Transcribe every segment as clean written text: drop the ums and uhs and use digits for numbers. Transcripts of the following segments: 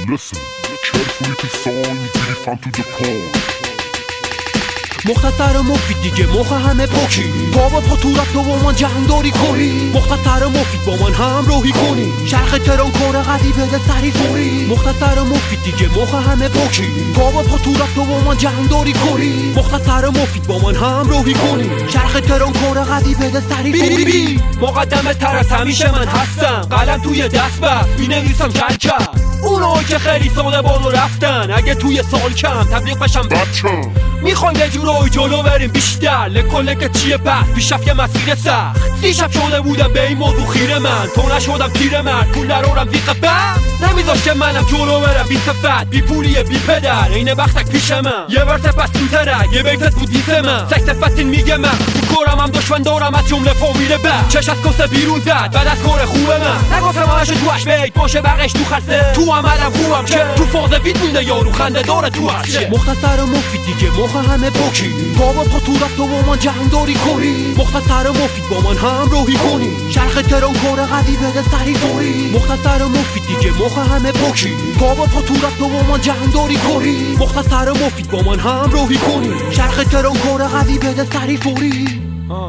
listen. Carefully to sign, brief to the point. مختصر و مفید دیگه موقع همه پوکی بابا پا تو رفت و با من جنگداری کنی مختصر و مفید با من همراهی کنی شرق تهران کار قدی بده سری فوری مختصر و مفید دیگه موقع همه پوکی بابا پا تو رفت و با من جنگداری کنی مختصر و مفید با من همراهی کنی شرق تهران کار قدی بده سری فوری مقدم طرف همیشه من هستم قلم توی دست بر مینویسم کلکل اونایی که خیلی ساده بالو رفتن اگه توی سال کم تبلیغ بشم بچه میخوایم یه جورایی جلو بریم بیشتر لکه چیه پس پیشرفت یه مسیر سخت دیشب شده بودم به این موضوع خیره من تو نشدم پیر مرد پول نرورم دیقه بعد نمیذاش که منم جلو برم بی صفت بی پولیه بی پدر اینه وقتک پیش من یه ورس پس تو ترک یه بیتت بود دیس من سک صفتین میگه من تو کارم هم دشمن دارم از جمله فامیل بعد چش از کسه بیرون زد بعد از کار خوبه من نگفتم همش توش بیت باشه بقیش تو خسته تو عملم خوبم که تو فاز وید مونده یارو خنده داره تو هرچه مختصر و مفید دیگه موقع همه پوکی بابا پا تو رفت و با من جنگداری کنی مختصر و مفید با من همراهی کنی شرق تهران کار قدی بده سری فوری مختصر و مفید دیگه موقع همه پوکی بابا پا تو رفت و با من جنگداری کنی مختصر و مفید با من همراهی کنی شرق تهران کار قدی بده سری فوری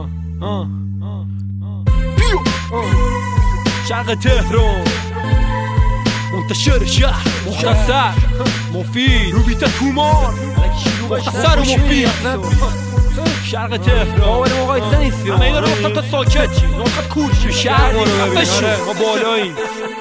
شرق تهران منتشر شهر مختصر مفید روبیت تومان مختصر و مفید شرق تهران آوری مقایسه نیستی همه اینا رو گفتم تا ساکت چی نوخت کور شی شهر نیست ما بالاییم